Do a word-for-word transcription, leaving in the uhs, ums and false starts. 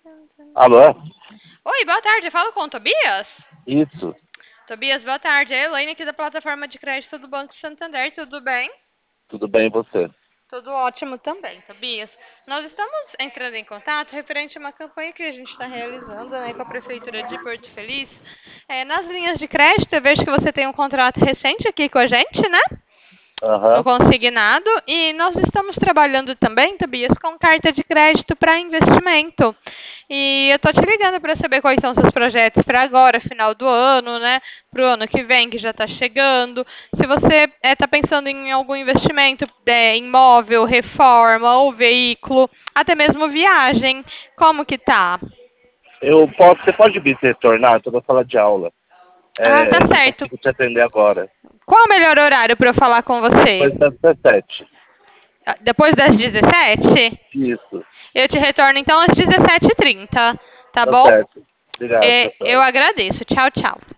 Alô? Oi, boa tarde. Eu falo com o Tobias? Isso. Tobias, boa tarde. É a Elaine aqui da plataforma de crédito do Banco Santander. Tudo bem? Tudo bem e você? Tudo ótimo também, Tobias. Nós estamos entrando em contato referente a uma campanha que a gente está realizando, né, com a Prefeitura de Porto Feliz. É, nas linhas de crédito, eu vejo que você tem um contrato recente aqui com a gente, né? No Aham. consignado, e nós estamos trabalhando também, Tobias, com carta de crédito para investimento. E eu tô te ligando para saber quais são seus projetos para agora, final do ano, né? Para o ano que vem, que já está chegando. Se você está pensando em algum investimento, é, imóvel, reforma ou veículo, até mesmo viagem, como que tá? Eu posso, você pode me retornar? Estou na sala de aula. Ah, tá É, não certo. consigo te atender agora. Qual o melhor horário para eu falar com você? Depois das dezessete. Ah, depois das dezessete? Isso. Eu te retorno então às dezessete e trinta, tá Tá bom? certo. Obrigado, É, tchau, eu tchau. agradeço. Tchau, tchau.